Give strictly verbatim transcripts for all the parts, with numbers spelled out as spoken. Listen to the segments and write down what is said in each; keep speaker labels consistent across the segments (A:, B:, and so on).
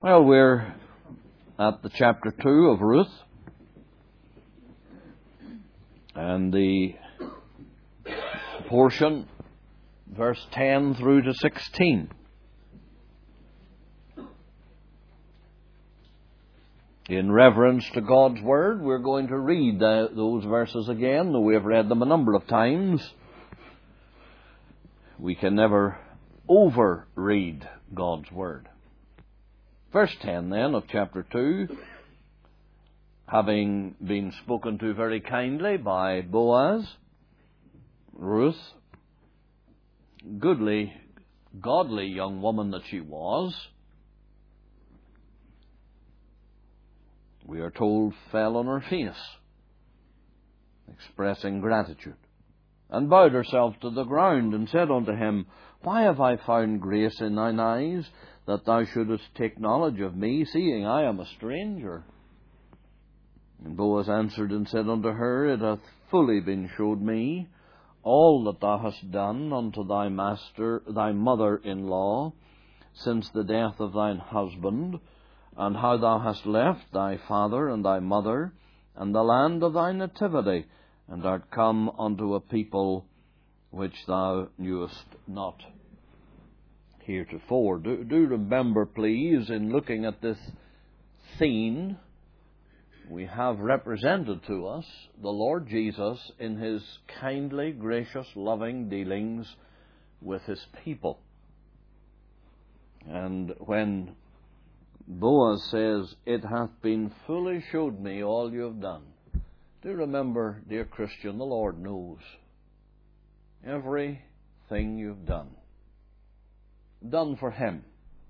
A: Well, we're at the chapter two of Ruth, and the portion, verse ten through to sixteen. In reverence to God's Word, we're going to read the, those verses again, though we have read them a number of times. We can never over-read God's Word. Verse ten, then, of chapter two, having been spoken to very kindly by Boaz, Ruth, goodly, godly young woman that she was, we are told, fell on her face, expressing gratitude, and bowed herself to the ground, and said unto him, Why have I found grace in thine eyes, that thou shouldest take knowledge of me, seeing I am a stranger? And Boaz answered and said unto her, It hath fully been showed me all that thou hast done unto thy master, thy mother-in-law, since the death of thine husband, and how thou hast left thy father and thy mother, and the land of thy nativity, and art come unto a people which thou knewest not heretofore. Do, do remember, please, in looking at this scene, we have represented to us the Lord Jesus in His kindly, gracious, loving dealings with His people. And when Boaz says, It hath been fully showed me all you have done, do remember, dear Christian, the Lord knows everything you've done. Done for Him.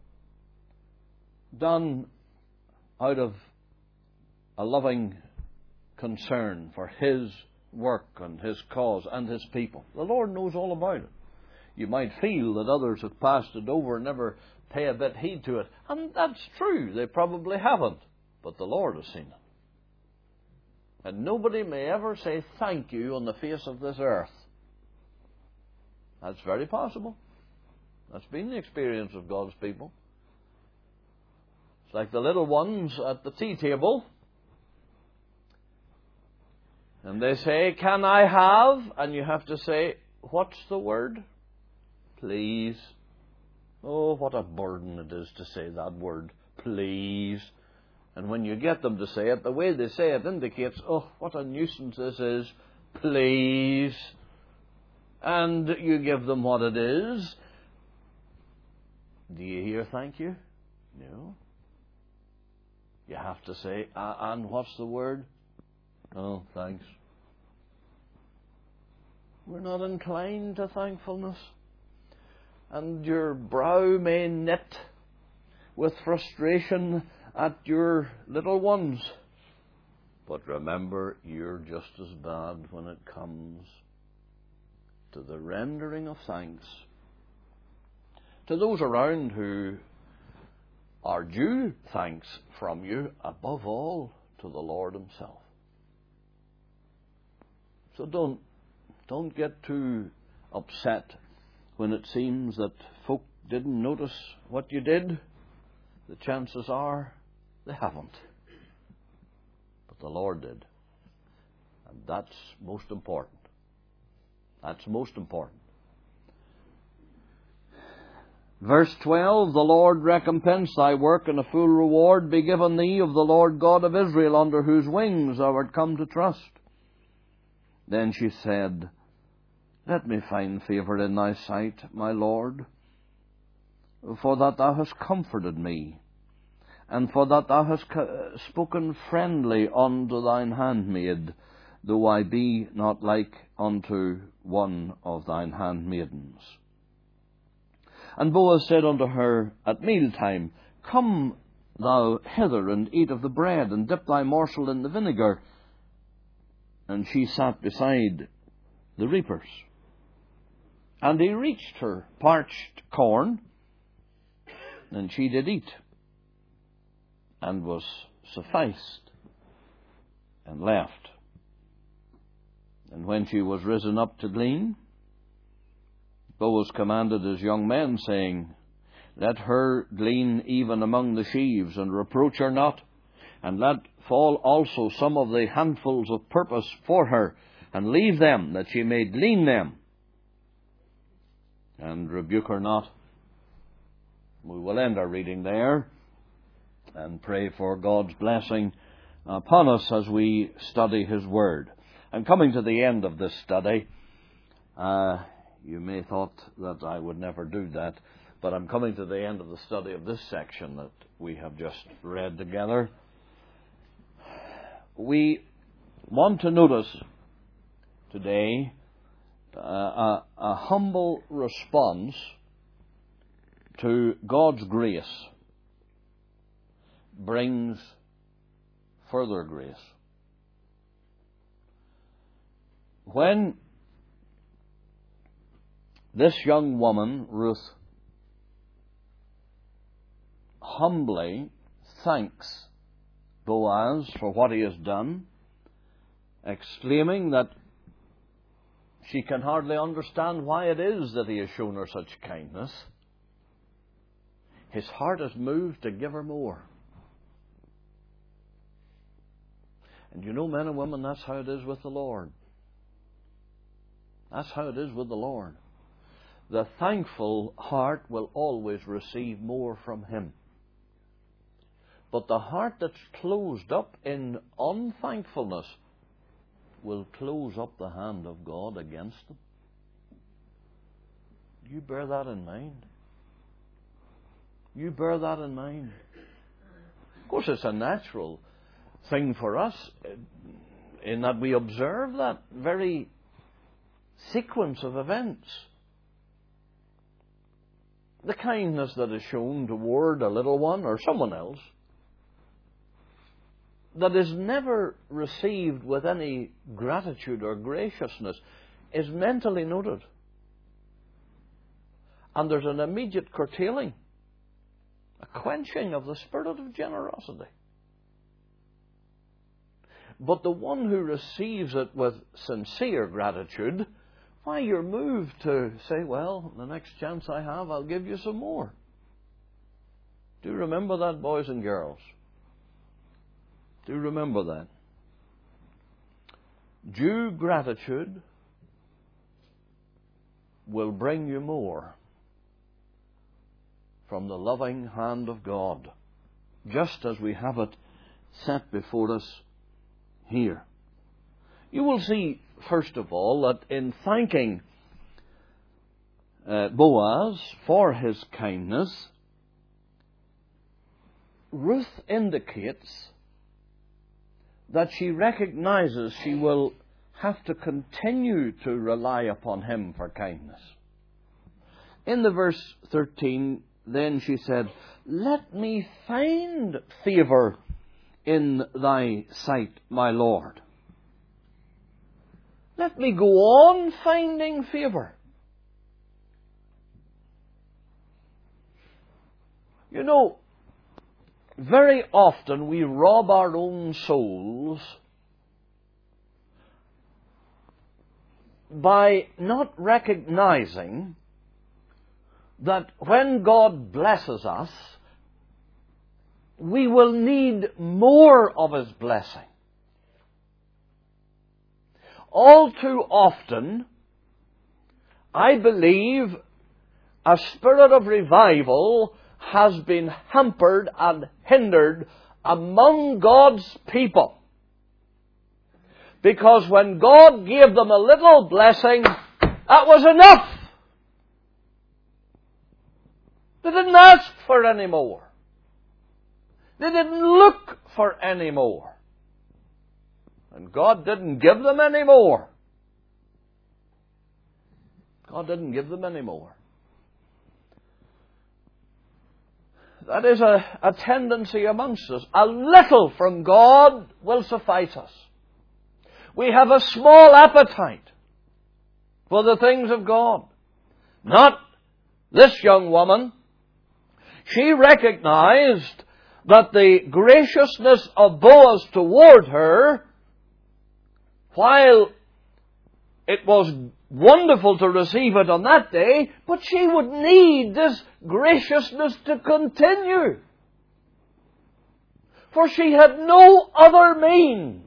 A: Done out of a loving concern for His work and His cause and His people. The Lord knows all about it. You might feel that others have passed it over and never pay a bit heed to it. And that's true. They probably haven't. But the Lord has seen it. And nobody may ever say thank you on the face of this earth. That's very possible. That's been the experience of God's people. It's like the little ones at the tea table. And they say, Can I have? And you have to say, What's the word? Please. Oh, what a burden it is to say that word, please. And when you get them to say it, the way they say it indicates, oh, what a nuisance this is, please. And you give them what it is. Do you hear thank you? No. You have to say, uh, and what's the word? Oh, thanks. We're not inclined to thankfulness. And your brow may knit with frustration at your little ones. But remember, you're just as bad when it comes to the rendering of thanks to those around who are due thanks from you, above all to the Lord Himself. So don't, don't get too upset when it seems that folk didn't notice what you did. The chances are they haven't. But the Lord did. And that's most important. That's most important. Verse twelve, The Lord recompense thy work, and a full reward be given thee of the Lord God of Israel, under whose wings thou art come to trust. Then she said, Let me find favour in thy sight, my Lord, for that thou hast comforted me, and for that thou hast spoken friendly unto thine handmaid, though I be not like unto one of thine handmaidens. And Boaz said unto her at mealtime, Come thou hither, and eat of the bread, and dip thy morsel in the vinegar. And she sat beside the reapers. And he reached her parched corn, and she did eat, and was sufficed, and left. And when she was risen up to glean, Boaz commanded his young men, saying, Let her glean even among the sheaves, and reproach her not. And let fall also some of the handfuls of purpose for her, and leave them, that she may glean them. And rebuke her not. We will end our reading there, and pray for God's blessing upon us as we study His Word. I'm coming to the end of this study. Uh, you may have thought that I would never do that, but I'm coming to the end of the study of this section that we have just read together. We want to notice today uh, a, a humble response to God's grace brings further grace. When this young woman, Ruth, humbly thanks Boaz for what he has done, exclaiming that she can hardly understand why it is that he has shown her such kindness, his heart is moved to give her more. And you know, men and women, that's how it is with the Lord. That's how it is with the Lord. The thankful heart will always receive more from Him. But the heart that's closed up in unthankfulness will close up the hand of God against them. You bear that in mind. You bear that in mind. Of course, it's a natural thing for us in that we observe that very sequence of events. The kindness that is shown toward a little one or someone else that is never received with any gratitude or graciousness is mentally noted. And there's an immediate curtailing, a quenching of the spirit of generosity. But the one who receives it with sincere gratitude, why, you're moved to say, well, the next chance I have, I'll give you some more. Do you remember that, boys and girls? Do remember that. Due gratitude will bring you more from the loving hand of God, just as we have it set before us here. You will see, first of all, that in thanking uh, Boaz for his kindness, Ruth indicates that she recognizes she will have to continue to rely upon him for kindness. In the verse thirteen, then she said, "Let me find favor in thy sight, my Lord." Let me go on finding favor. You know, very often we rob our own souls by not recognizing that when God blesses us, we will need more of His blessing. All too often, I believe, a spirit of revival has been hampered and hindered among God's people. Because when God gave them a little blessing, that was enough. They didn't ask for any more. They didn't look for any more. And God didn't give them any more. God didn't give them any more. That is a, a tendency amongst us. A little from God will suffice us. We have a small appetite for the things of God. Not this young woman. She recognized that the graciousness of Boaz toward her, while it was wonderful to receive it on that day, but she would need this graciousness to continue. For she had no other means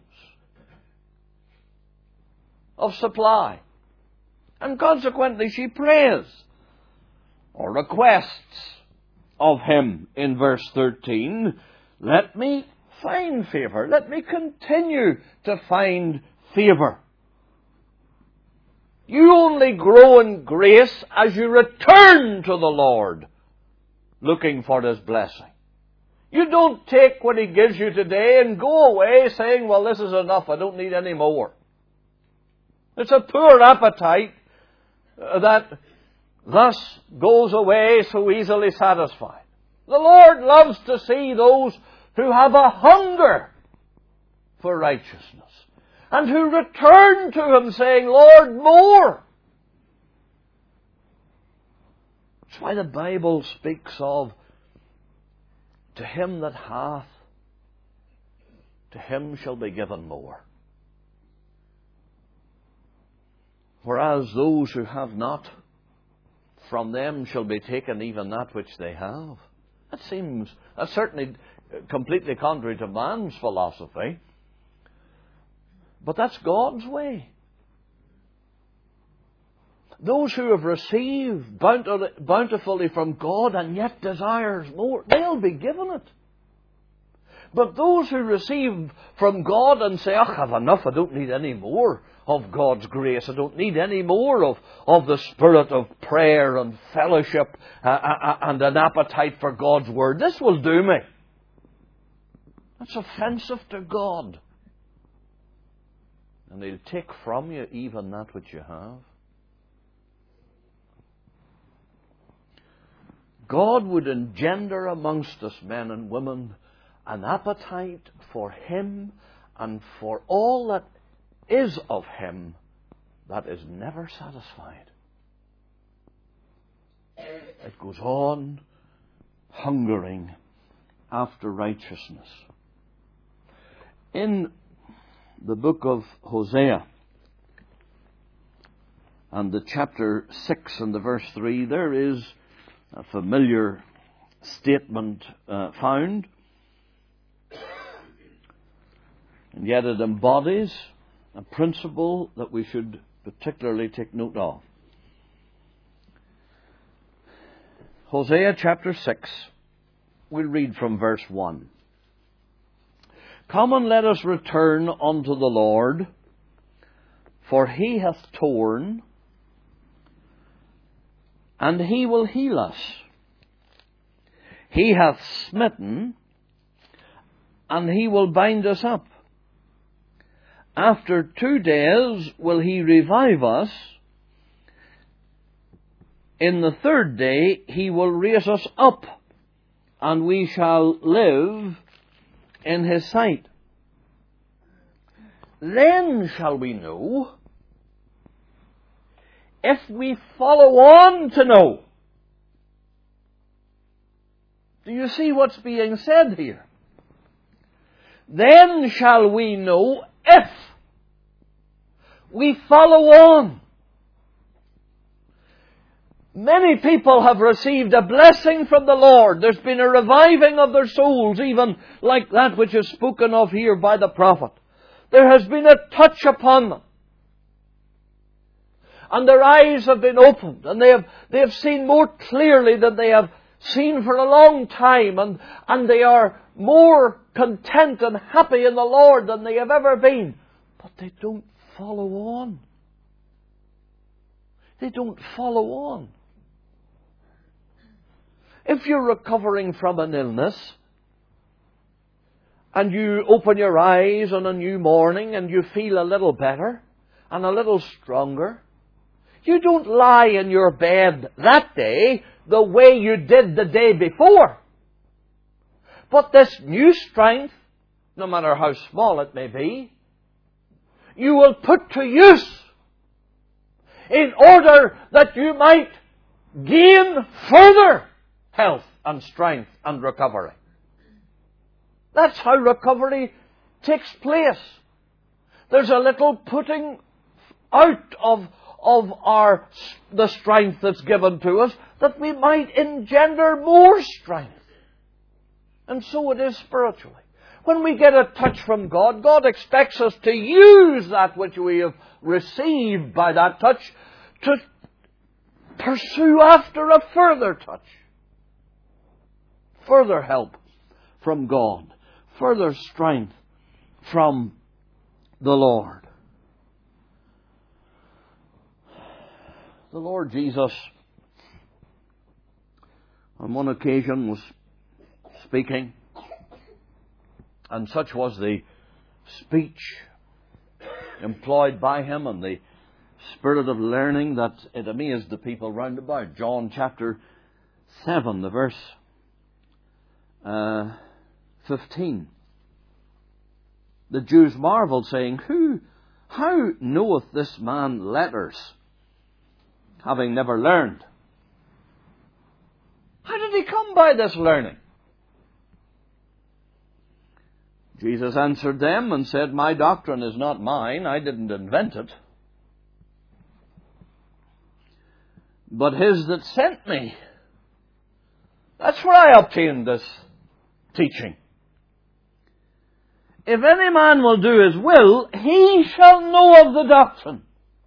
A: of supply. And consequently she prays or requests of him in verse thirteen, let me find favour. Let me continue to find favour. You only grow in grace as you return to the Lord, looking for His blessing. You don't take what He gives you today and go away saying, well, this is enough, I don't need any more. It's a poor appetite that thus goes away so easily satisfied. The Lord loves to see those who have a hunger for righteousness and who return to Him saying, Lord, more. That's why the Bible speaks of, to him that hath, to him shall be given more. Whereas those who have not, from them shall be taken even that which they have. That seems, that's certainly completely contrary to man's philosophy. But that's God's way. Those who have received bountifully from God and yet desires more, they'll be given it. But those who receive from God and say, I have enough, I don't need any more of God's grace, I don't need any more of, of the spirit of prayer and fellowship uh, uh, and an appetite for God's Word, this will do me. That's offensive to God. And He'll take from you even that which you have. God would engender amongst us, men and women, an appetite for Him and for all that is of Him that is never satisfied. It goes on hungering after righteousness. In the book of Hosea and the chapter six and the verse three, there is a familiar statement uh, found, and yet it embodies a principle that we should particularly take note of. Hosea chapter six, we'll read from verse one. Come and let us return unto the Lord, for He hath torn, and He will heal us. He hath smitten, and He will bind us up. After two days will He revive us. In the third day He will raise us up, and we shall live in His sight. Then shall we know, if we follow on to know. Do you see what's being said here? Then shall we know if we follow on. Many people have received a blessing from the Lord. There's been a reviving of their souls, even like that which is spoken of here by the prophet. There has been a touch upon them. And their eyes have been opened, and they have, they have seen more clearly than they have seen for a long time, and, and they are more content and happy in the Lord than they have ever been. But they don't follow on. They don't follow on. If you're recovering from an illness, and you open your eyes on a new morning and you feel a little better and a little stronger, you don't lie in your bed that day the way you did the day before. But this new strength, no matter how small it may be, you will put to use in order that you might gain further health and strength and recovery. That's how recovery takes place. There's a little putting out of, of our, the strength that's given to us, that we might engender more strength. And so it is spiritually. When we get a touch from God, God expects us to use that which we have received by that touch to pursue after a further touch. Further help from God. Further strength from the Lord. The Lord Jesus, on one occasion, was speaking, and such was the speech employed by him and the spirit of learning that it amazed the people round about. John chapter seven, the verse uh, fifteen. The Jews marveled, saying, Who, how knoweth this man letters, having never learned? How did he come by this learning? Jesus answered them and said, My doctrine is not mine. I didn't invent it, but his that sent me. That's where I obtained this teaching. If any man will do his will, he shall know of the doctrine,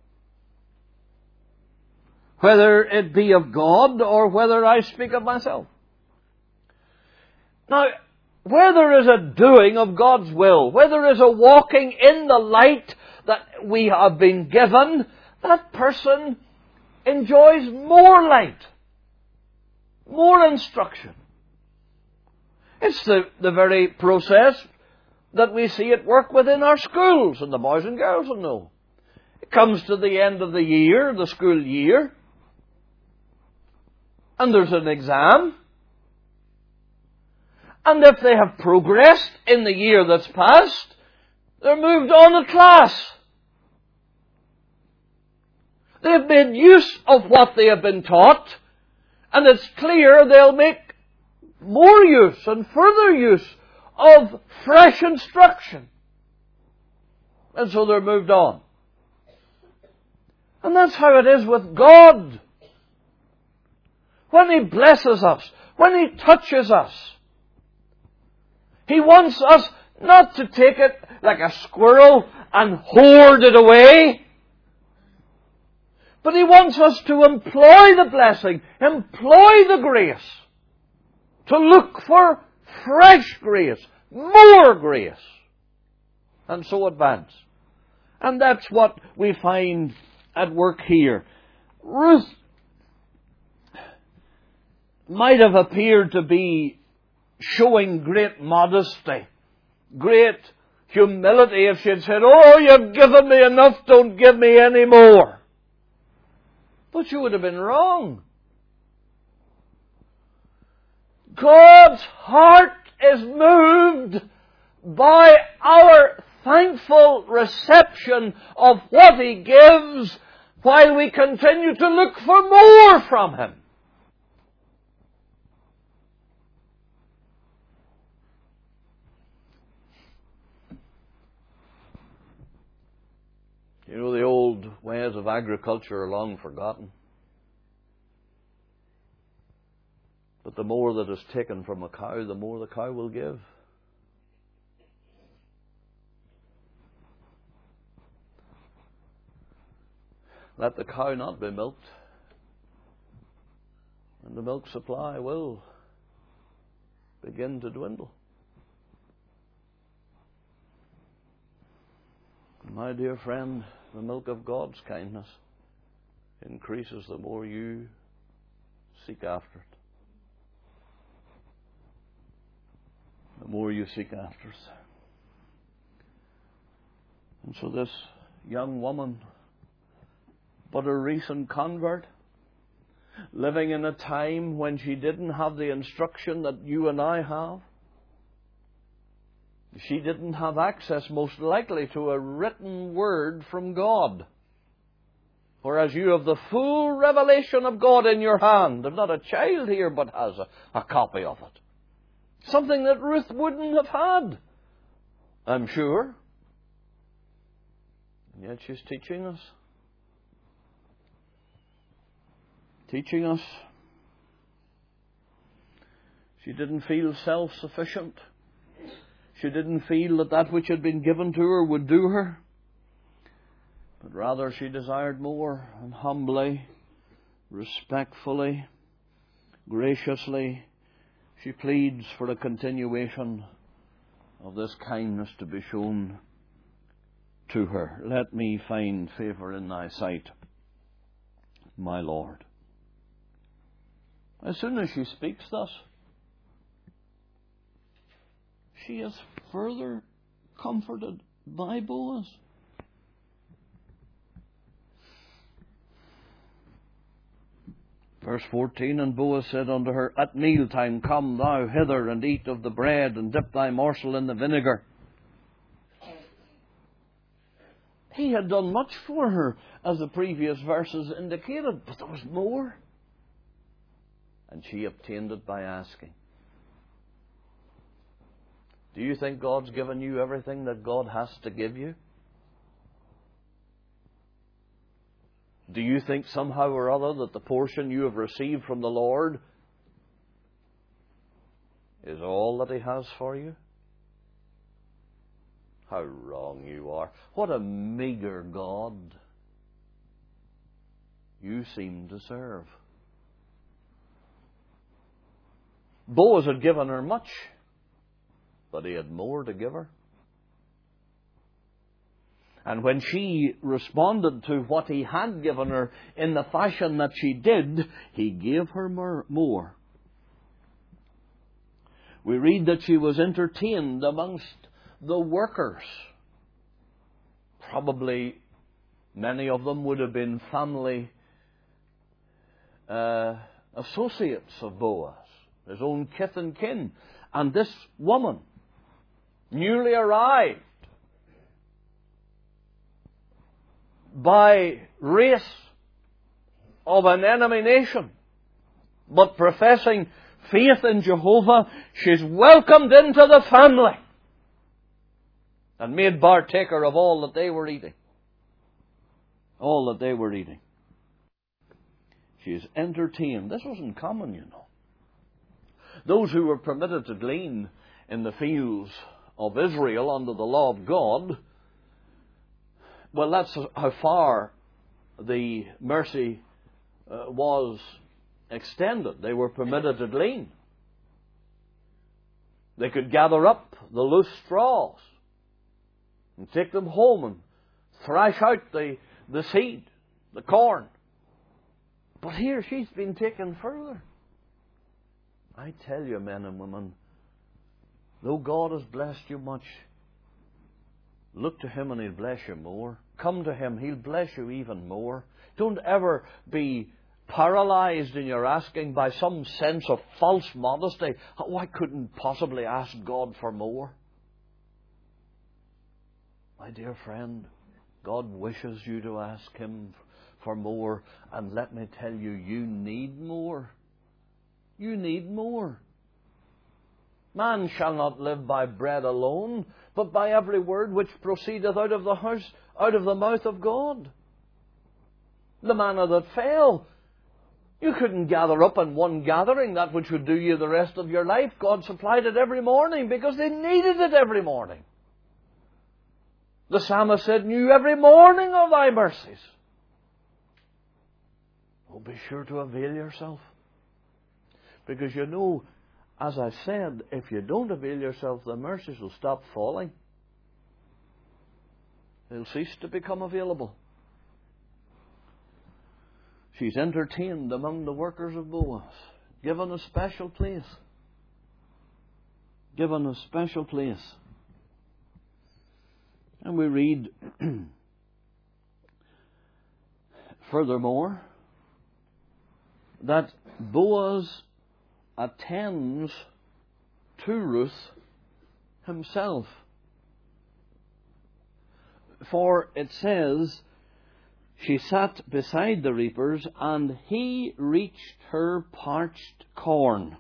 A: whether it be of God or whether I speak of myself. Now, where there is a doing of God's will, where there is a walking in the light that we have been given, that person enjoys more light, more instruction. It's the, the very process that we see at work within our schools, and the boys and girls will know. It comes to the end of the year, the school year, and there's an exam. And if they have progressed in the year that's passed, they're moved on to class. They've made use of what they have been taught, and it's clear they'll make more use and further use of fresh instruction. And so they're moved on. And that's how it is with God. When He blesses us, when He touches us, He wants us not to take it like a squirrel and hoard it away, but He wants us to employ the blessing, employ the grace, to look for fresh grace, more grace, and so advance. And that's what we find at work here. Ruth might have appeared to be showing great modesty, great humility if she had said, "Oh, you've given me enough, don't give me any more." But she would have been wrong. God's heart is moved by our thankful reception of what He gives while we continue to look for more from Him. You know, the old ways of agriculture are long forgotten. But the more that is taken from a cow, the more the cow will give. Let the cow not be milked, and the milk supply will begin to dwindle. My dear friend, the milk of God's kindness increases the more you seek after it. The more you seek after it. And so this young woman, but a recent convert, living in a time when she didn't have the instruction that you and I have. She didn't have access, most likely, to a written word from God. Whereas you have the full revelation of God in your hand. There's not a child here but has a, a copy of it. Something that Ruth wouldn't have had, I'm sure. And yet she's teaching us teaching us. She didn't feel self-sufficient. She didn't feel that that which had been given to her would do her. But rather she desired more, and humbly, respectfully, graciously, she pleads for a continuation of this kindness to be shown to her. Let me find favour in thy sight, my Lord. As soon as she speaks thus, she is further comforted by Boaz. Verse fourteen, and Boaz said unto her, At mealtime come thou hither, and eat of the bread, and dip thy morsel in the vinegar. He had done much for her, as the previous verses indicated, but there was more. And she obtained it by asking. Do you think God's given you everything that God has to give you? Do you think somehow or other that the portion you have received from the Lord is all that He has for you? How wrong you are. What a meagre God you seem to serve. Boaz had given her much, but he had more to give her. And when she responded to what he had given her in the fashion that she did, he gave her more. We read that she was entertained amongst the workers. Probably many of them would have been family uh, associates of Boaz, his own kith and kin. And this woman, newly arrived, by race of an enemy nation, but professing faith in Jehovah, she's welcomed into the family and made partaker of all that they were eating. All that they were eating. She is entertained. This wasn't common, you know. Those who were permitted to glean in the fields of Israel under the law of God, well, that's how far the mercy uh, was extended. They were permitted to glean. They could gather up the loose straws and take them home and thrash out the, the seed, the corn. But here she's been taken further. I tell you, men and women, though God has blessed you much, look to Him and He'll bless you more. Come to Him, He'll bless you even more. Don't ever be paralyzed in your asking by some sense of false modesty. Oh, I couldn't possibly ask God for more. My dear friend, God wishes you to ask Him for more. And let me tell you, you need more. You need more. Man shall not live by bread alone, but by every word which proceedeth out of the house, out of the mouth of God. The manna that fell, you couldn't gather up in one gathering that which would do you the rest of your life. God supplied it every morning because they needed it every morning. The psalmist said, "New every morning of thy mercies." Oh, be sure to avail yourself. Because you know, as I said, if you don't avail yourself, the mercies will stop falling. They'll cease to become available. She's entertained among the workers of Boaz, given a special place. Given a special place. And we read, furthermore, that Boaz attends to Ruth himself. For it says, she sat beside the reapers, and he reached her parched corn.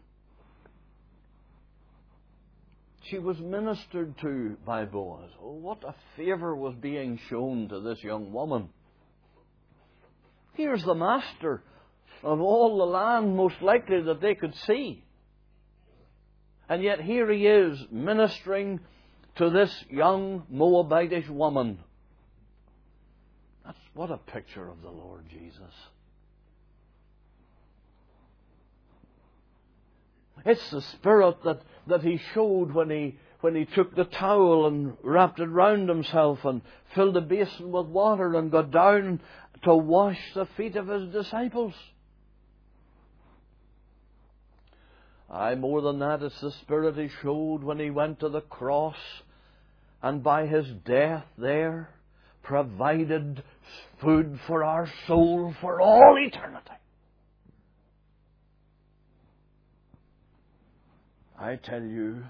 A: She was ministered to by Boaz. Oh, what a favour was being shown to this young woman. Here's the master of all the land most likely that they could see. And yet here he is ministering to this young Moabitish woman. That's what a picture of the Lord Jesus. It's the spirit that, that he showed when he when he took the towel and wrapped it round himself and filled a basin with water and got down to wash the feet of his disciples. Aye, more than that, it's the spirit he showed when he went to the cross and by his death there provided food for our soul for all eternity. I tell you,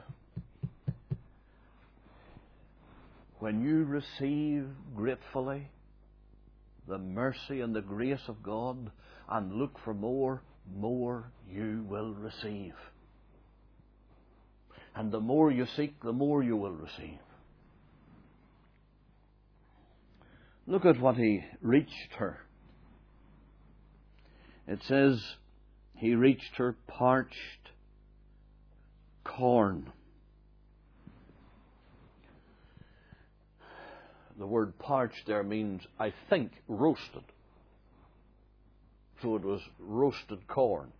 A: when you receive gratefully the mercy and the grace of God and look for more, more you will receive. And the more you seek, the more you will receive. Look at what he reached her. It says he reached her parched corn. The word parched there means, I think, roasted. So it was roasted corn.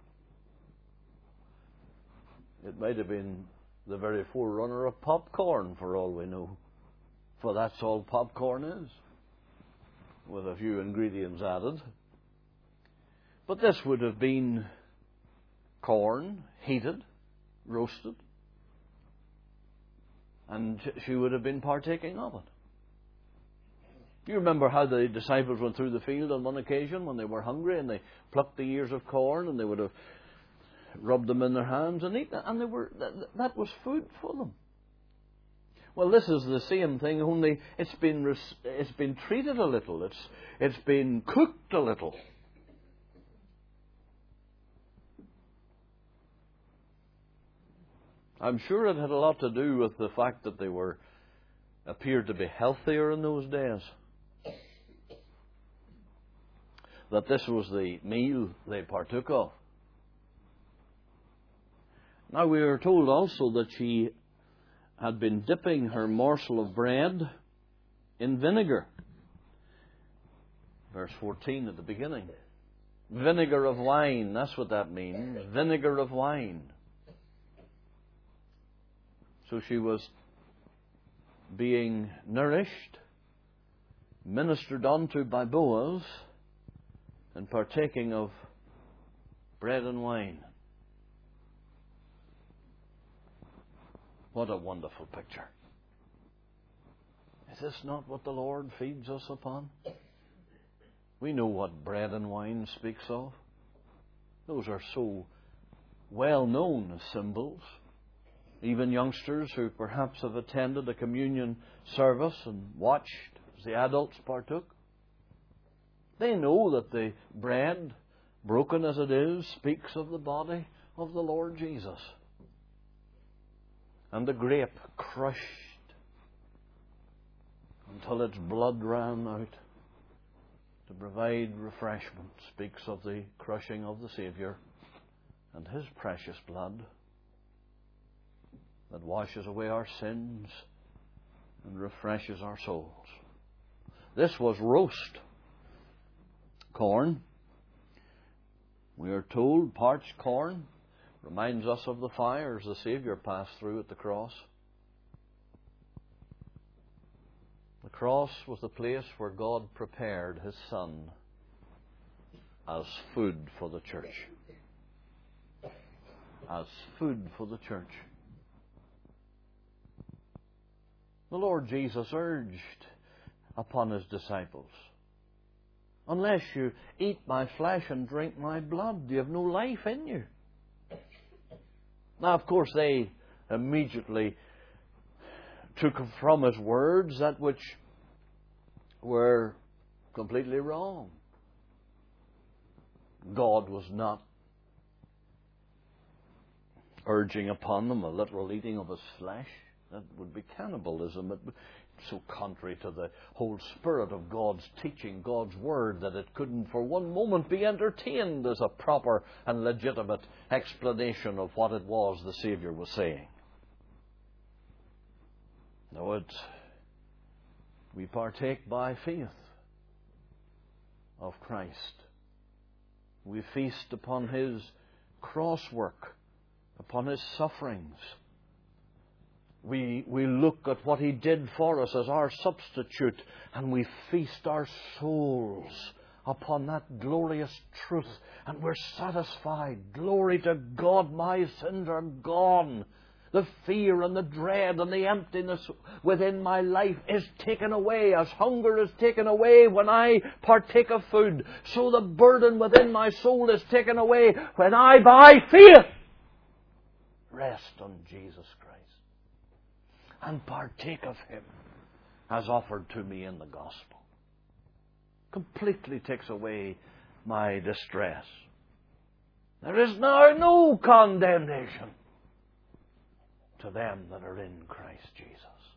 A: It might have been the very forerunner of popcorn, for all we know. For that's all popcorn is, with a few ingredients added. But this would have been corn, heated, roasted, and she would have been partaking of it. You remember how the disciples went through the field on one occasion when they were hungry and they plucked the ears of corn and they would have rubbed them in their hands and eaten it, and they were that, that was food for them. Well, this is the same thing, only it's been it's been treated a little. It's it's been cooked a little. I'm sure it had a lot to do with the fact that they were appeared to be healthier in those days. That this was the meal they partook of. Now we are told also that she had been dipping her morsel of bread in vinegar. Verse fourteen at the beginning. Vinegar of wine, that's what that means. Vinegar of wine. So she was being nourished, ministered unto by Boaz, and partaking of bread and wine. What a wonderful picture. Is this not what the Lord feeds us upon? We know what bread and wine speaks of. Those are so well known as symbols. Even youngsters who perhaps have attended a communion service and watched as the adults partook, they know that the bread, broken as it is, speaks of the body of the Lord Jesus. And the grape crushed until its blood ran out to provide refreshment speaks of the crushing of the Saviour and His precious blood that washes away our sins and refreshes our souls. This was roast corn. We are told parched corn reminds us of the fires the Saviour passed through at the cross. The cross was the place where God prepared His Son as food for the church. As food for the church. The Lord Jesus urged upon His disciples, unless you eat my flesh and drink my blood, you have no life in you. Now, of course, they immediately took from His words that which were completely wrong. God was not urging upon them a literal eating of His flesh. That would be cannibalism. It would be so contrary to the whole spirit of God's teaching, God's Word, that it couldn't for one moment be entertained as a proper and legitimate explanation of what it was the Saviour was saying. No, it, we partake by faith of Christ. We feast upon His cross work, upon His sufferings. We, we look at what He did for us as our substitute, and we feast our souls upon that glorious truth, and we're satisfied. Glory to God, my sins are gone. The fear and the dread and the emptiness within my life is taken away, as hunger is taken away when I partake of food. So the burden within my soul is taken away when I, by faith, rest on Jesus Christ and partake of Him as offered to me in the gospel. Completely takes away my distress. There is now no condemnation to them that are in Christ Jesus.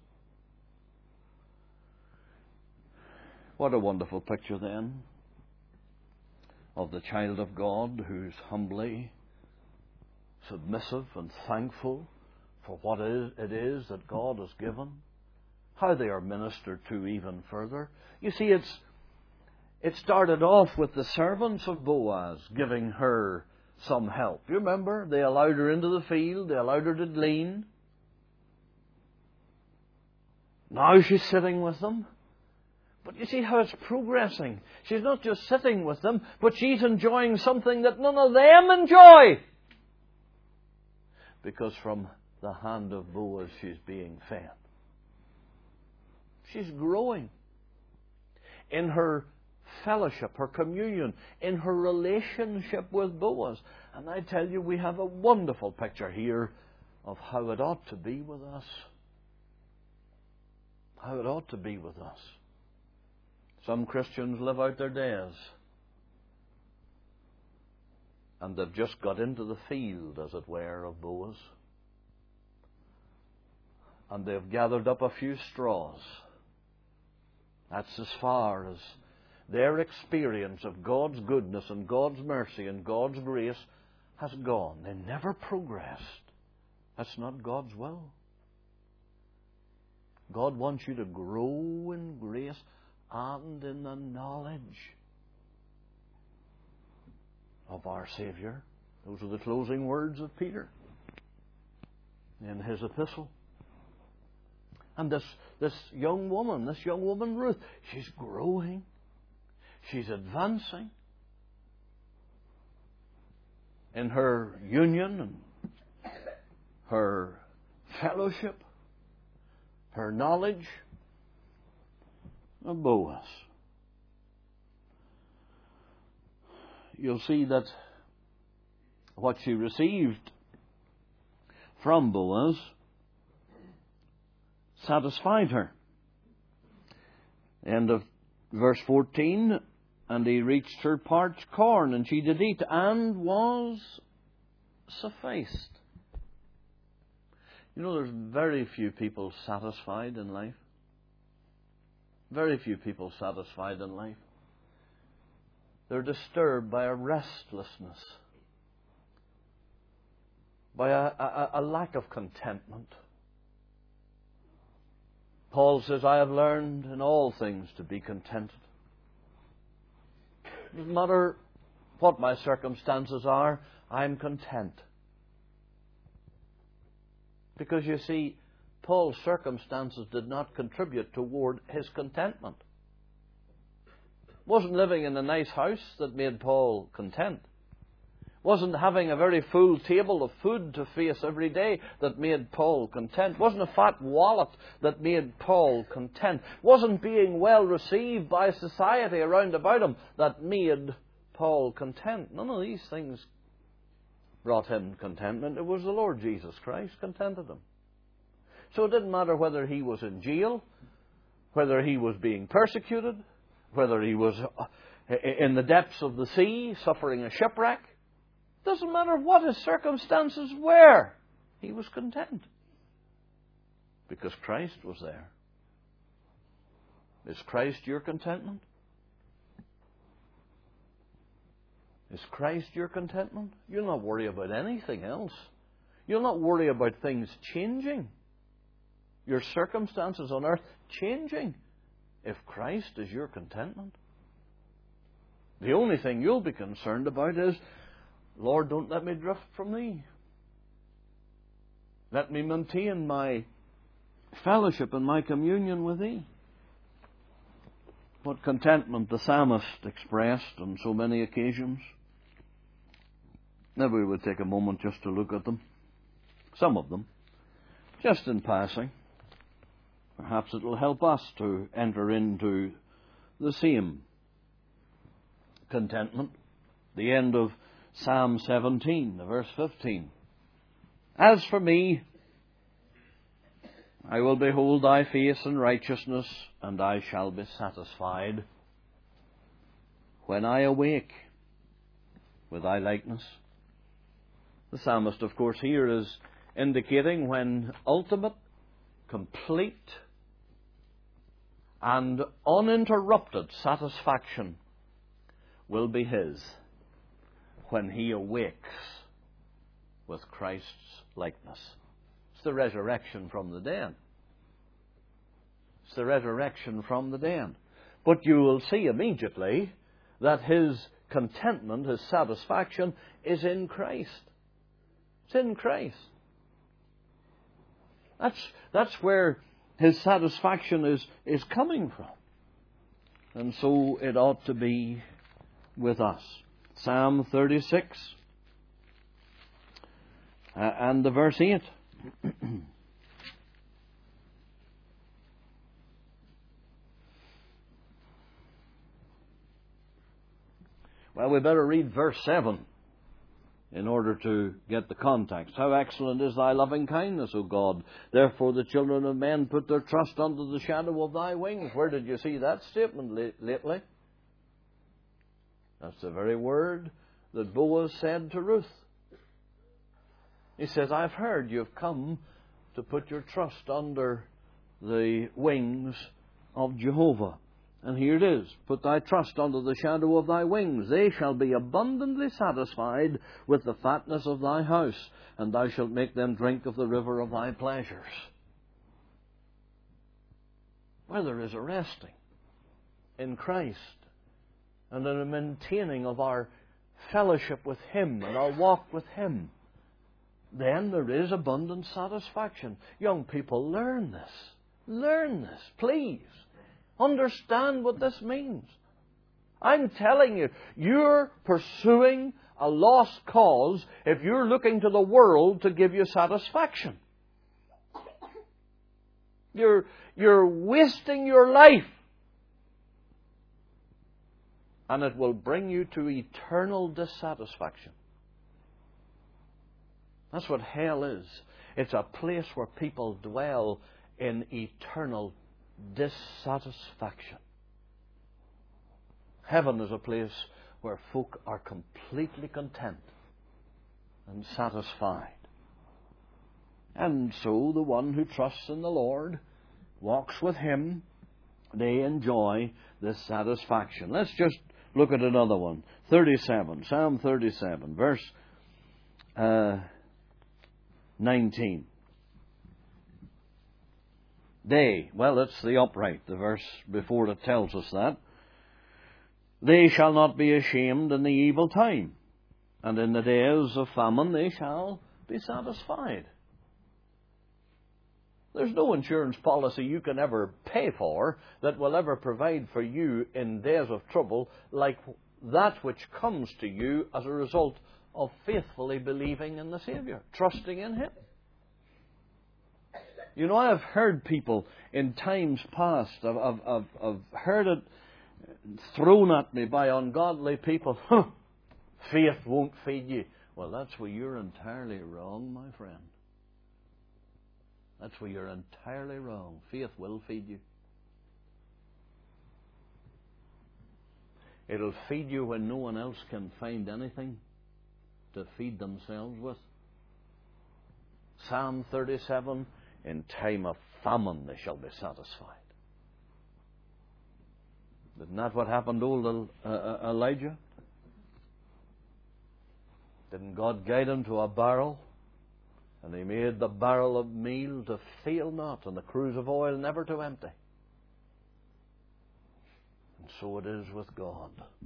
A: What a wonderful picture then of the child of God who's humbly submissive and thankful for what it is that God has given. How they are ministered to even further. You see, it's it started off with the servants of Boaz giving her some help. You remember? They allowed her into the field. They allowed her to glean. Now she's sitting with them. But you see how it's progressing. She's not just sitting with them, but she's enjoying something that none of them enjoy. Because from the hand of Boaz she's being fed. She's growing in her fellowship, her communion, in her relationship with Boaz. And I tell you, we have a wonderful picture here of how it ought to be with us. How it ought to be with us. Some Christians live out their days, and they've just got into the field, as it were, of Boaz, and they've gathered up a few straws. That's as far as their experience of God's goodness and God's mercy and God's grace has gone. They never progressed. That's not God's will. God wants you to grow in grace and in the knowledge of our Saviour. Those are the closing words of Peter in his epistle. And this, this young woman, this young woman Ruth, she's growing. She's advancing in her union and her fellowship, her knowledge of Boaz. You'll see that what she received from Boaz satisfied her. End of verse fourteen. And he reached her parched corn, and she did eat, and was sufficed. You know, there's very few people satisfied in life. Very few people satisfied in life. They're disturbed by a restlessness, by a, a, a lack of contentment. Paul says, I have learned in all things to be contented. It doesn't matter what my circumstances are, I'm content. Because you see, Paul's circumstances did not contribute toward his contentment. It wasn't living in a nice house that made Paul content. It wasn't having a very full table of food to face every day that made Paul content. It wasn't a fat wallet that made Paul content. It wasn't being well received by society around about him that made Paul content. None of these things brought him contentment. It was the Lord Jesus Christ contented him. So it didn't matter whether he was in jail, whether he was being persecuted, whether he was in the depths of the sea suffering a shipwreck. Doesn't matter what his circumstances were. He was content. Because Christ was there. Is Christ your contentment? Is Christ your contentment? You'll not worry about anything else. You'll not worry about things changing. Your circumstances on earth changing. If Christ is your contentment. The only thing you'll be concerned about is, Lord, don't let me drift from Thee. Let me maintain my fellowship and my communion with Thee. What contentment the psalmist expressed on so many occasions. Maybe we would take a moment just to look at them. Some of them. Just in passing. Perhaps it will help us to enter into the same contentment. The end of Psalm seventeen, verse fifteen. As for me, I will behold Thy face in righteousness, and I shall be satisfied when I awake with Thy likeness. The psalmist, of course, here is indicating when ultimate, complete, and uninterrupted satisfaction will be his when he awakes with Christ's likeness. It's the resurrection from the dead. It's the resurrection from the dead. But you will see immediately that his contentment, his satisfaction, is in Christ. It's in Christ. That's, that's where his satisfaction is, is coming from. And so it ought to be with us. Psalm thirty-six uh, and the verse eight. Well, we better read verse seven in order to get the context. How excellent is Thy loving kindness, O God. Therefore the children of men put their trust under the shadow of Thy wings. Where did you see that statement lately? That's the very word that Boaz said to Ruth. He says, I've heard you've come to put your trust under the wings of Jehovah. And here it is. Put thy trust under the shadow of thy wings. They shall be abundantly satisfied with the fatness of thy house, and thou shalt make them drink of the river of thy pleasures. Where there is a resting in Christ and in a maintaining of our fellowship with Him and our walk with Him, then there is abundant satisfaction. Young people, learn this. Learn this, please. Understand what this means. I'm telling you, you're pursuing a lost cause if you're looking to the world to give you satisfaction. You're, you're wasting your life. And it will bring you to eternal dissatisfaction. That's what hell is. It's a place where people dwell in eternal dissatisfaction. Heaven is a place where folk are completely content and satisfied. And so the one who trusts in the Lord, walks with Him, they enjoy this satisfaction. Let's just look at another one. thirty-seven, Psalm thirty-seven, verse uh, nineteen. They, well, it's the upright, the verse before it tells us that. They shall not be ashamed in the evil time, and in the days of famine they shall be satisfied. There's no insurance policy you can ever pay for that will ever provide for you in days of trouble like that which comes to you as a result of faithfully believing in the Saviour, trusting in Him. You know, I've heard people in times past, I've, I've, I've, I've heard it thrown at me by ungodly people. Huh, faith won't feed you. Well, that's where you're entirely wrong, my friend. That's where you're entirely wrong. Faith will feed you. It'll feed you when no one else can find anything to feed themselves with. Psalm thirty-seven, in time of famine they shall be satisfied. Isn't that what happened to old uh, Elijah? Didn't God guide him to a barrel? And he made the barrel of meal to fail not, and the cruse of oil never to empty. And so it is with God.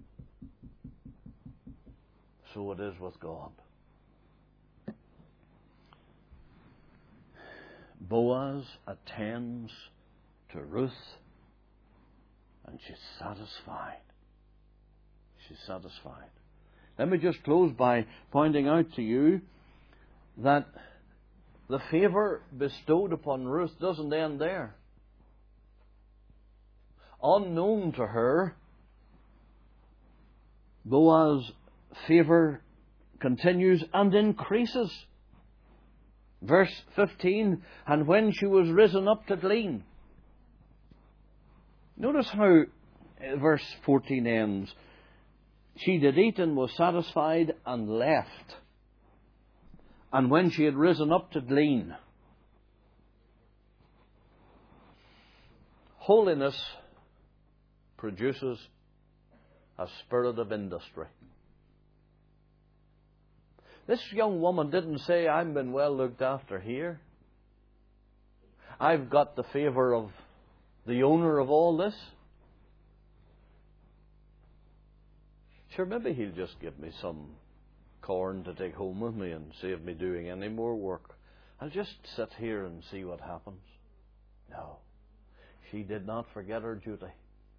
A: So it is with God. Boaz attends to Ruth, and she's satisfied. She's satisfied. Let me just close by pointing out to you that the favour bestowed upon Ruth doesn't end there. Unknown to her, Boaz's favour continues and increases. Verse fifteen, and when she was risen up to glean. Notice how verse fourteen ends. She did eat and was satisfied and left. And when she had risen up to glean. Holiness produces a spirit of industry. This young woman didn't say, I've been well looked after here. I've got the favour of the owner of all this. Sure, maybe he'll just give me some corn to take home with me and save me doing any more work. I'll just sit here and see what happens. No. She did not forget her duty.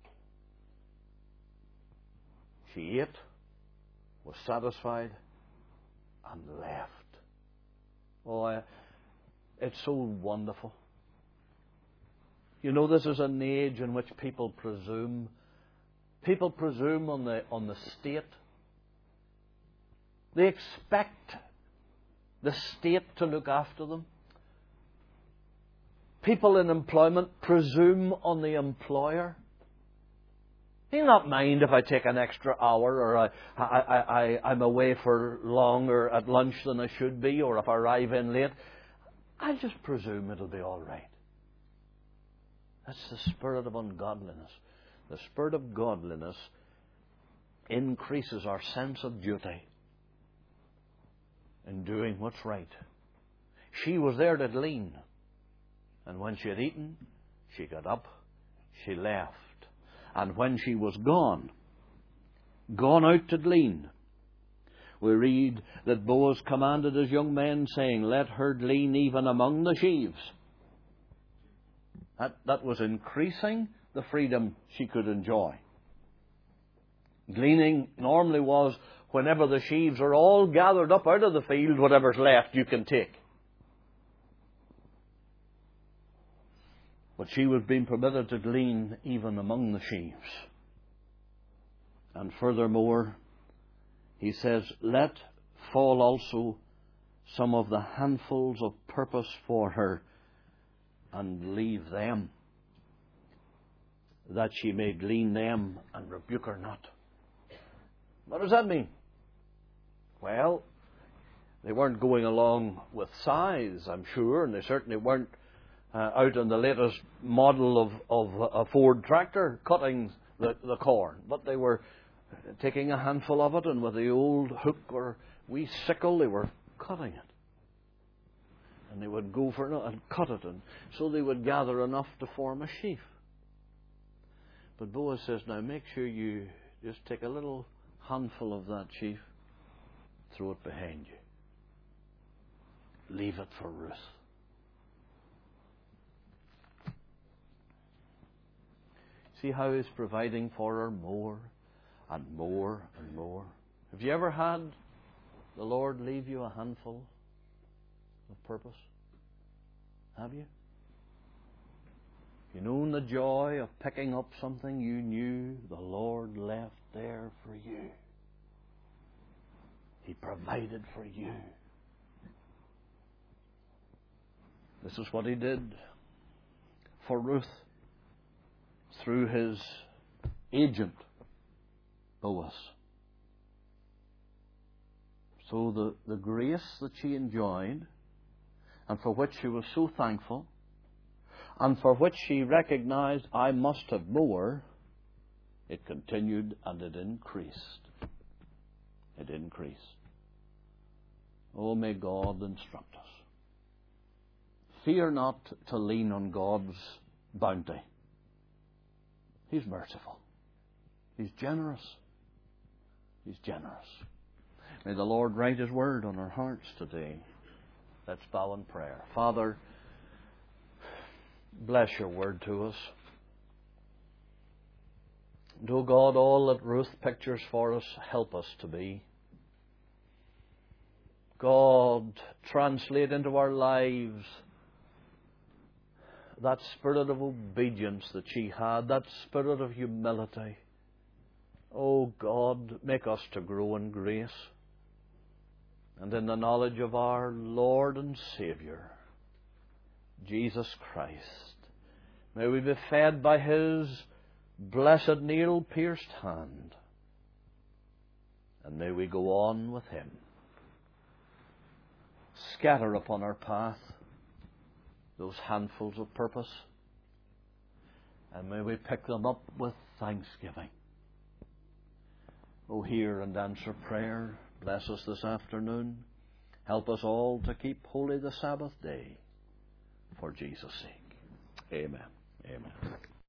A: She ate, was satisfied, and left. Oh, I, it's so wonderful. You know, this is an age in which people presume. People presume on the on the state. They expect the state to look after them. People in employment presume on the employer. He'll not mind if I take an extra hour, or I, I, I, I, I'm away for longer at lunch than I should be, or if I arrive in late. I'll just presume it'll be all right. That's the spirit of ungodliness. The spirit of godliness increases our sense of duty in doing what's right. She was there to glean. And when she had eaten, she got up, she left. And when she was gone, gone out to glean, we read that Boaz commanded his young men, saying, let her glean even among the sheaves. That, that was increasing the freedom she could enjoy. Gleaning normally was whenever the sheaves are all gathered up out of the field, whatever's left you can take. But she was being permitted to glean even among the sheaves. And furthermore, he says, let fall also some of the handfuls of purpose for her, and leave them, that she may glean them and rebuke her not. What does that mean? Well, they weren't going along with size, I'm sure, and they certainly weren't uh, out in the latest model of, of a Ford tractor cutting the, the corn, but they were taking a handful of it, and with the old hook or wee sickle they were cutting it. And they would go for it and cut it, and so they would gather enough to form a sheaf. But Boaz says, now make sure you just take a little handful of that sheaf, throw it behind you. Leave it for Ruth. See how he's providing for her more and more and more. Have you ever had the Lord leave you a handful of purpose? Have you? You known the joy of picking up something you knew the Lord left there for you. He provided for you. This is what He did for Ruth through His agent, Boaz. So the, the grace that she enjoyed, and for which she was so thankful, and for which she recognized, I must have more, it continued and it increased. It increased. Oh, may God instruct us. Fear not to lean on God's bounty. He's merciful. He's generous. He's generous. May the Lord write His word on our hearts today. Let's bow in prayer. Father, bless your word to us. And, O God, all that Ruth pictures for us, help us to be. God, translate into our lives that spirit of obedience that she had, that spirit of humility. Oh God, make us to grow in grace and in the knowledge of our Lord and Saviour, Jesus Christ. May we be fed by His blessed nail-pierced hand, and may we go on with Him. Scatter upon our path those handfuls of purpose, and may we pick them up with thanksgiving. Oh, hear and answer prayer. Bless us this afternoon. Help us all to keep holy the Sabbath day for Jesus' sake. Amen. Amen.